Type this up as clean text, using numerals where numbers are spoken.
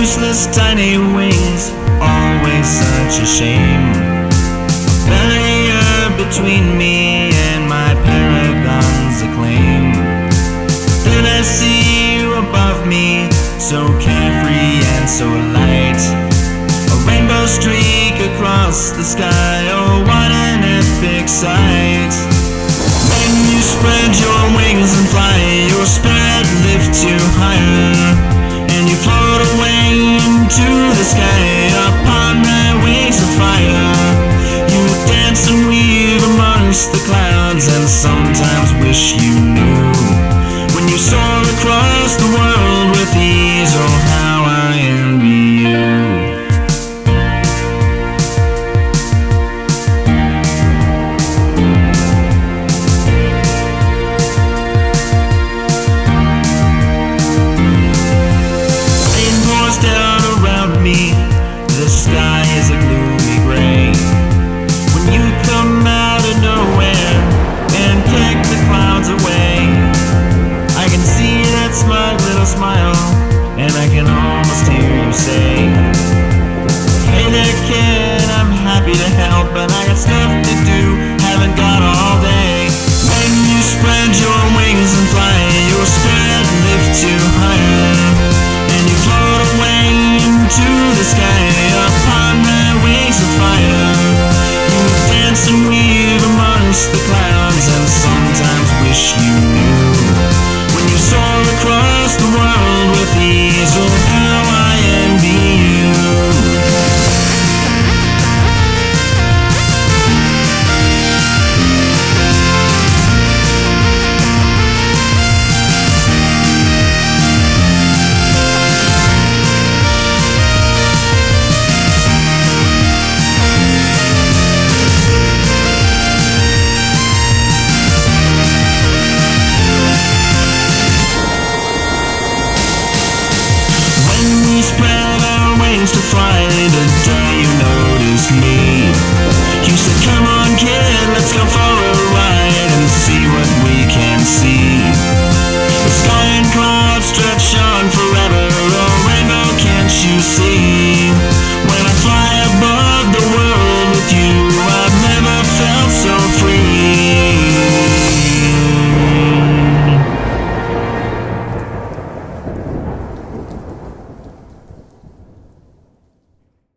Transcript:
useless tiny wings, always such a shame. A barrier between me and my paragon's acclaim. Then I see you above me, so carefree and so light. A rainbow streak across the sky, oh what an epic sight. When you spread your wings and fly, your spirit lifts you higher, and you float away into the sky upon my wings of fire. You dance and weave amongst the clouds, and sometimes wish you knew when you soar across the world with ease. Oh how I envy you. The sky is a gloomy gray. When you come out of nowhere and pick the clouds away, I can see that smug little smile, and I can almost hear you say, hey there kid, I'm happy to help, but I got stuff to do, haven't got all day. When you spread your wings and fly, your spirit lifts you higher, and you float away into the sky upon my wings of fire. You dance and weave amongst the clouds, and sometimes wish you knew when you soar across the world with ease. Oh how I envy you. Spread our wings to fly the day you noticed me.